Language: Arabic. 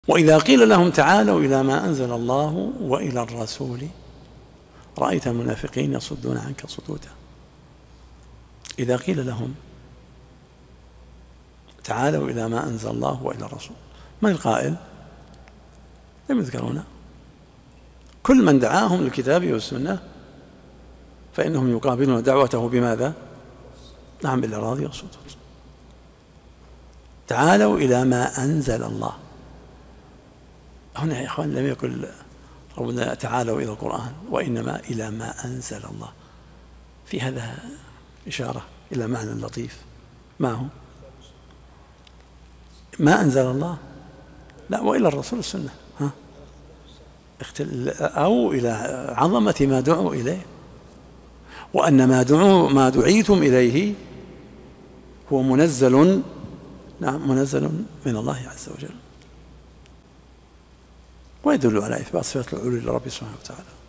وإذا قيل لهم تعالوا إلى ما أنزل الله وإلى الرسول رأيت المنافقين يصدون عنك صدودا. إذا قيل لهم تعالوا إلى ما أنزل الله وإلى الرسول، من القائل؟ لم يذكرون. كل من دعاهم للكتاب والسنة فإنهم يقابلون دعوته بماذا؟ نعم، بالإراضي والسدود. تعالوا إلى ما أنزل الله. هنا يا إخوان لم يقل ربنا تعالوا إلى القرآن، وإنما إلى ما أنزل الله. في هذا إشارة إلى معنى لطيف. ما هو؟ ما أنزل الله، لا، وإلى الرسول السنة، أو إلى عظمة ما دعوا إليه، وأن ما دعيتم إليه هو منزل، نعم، منزل من الله عز وجل، ويدل على إثبات صفة العلو لرب سبحانه وتعالى.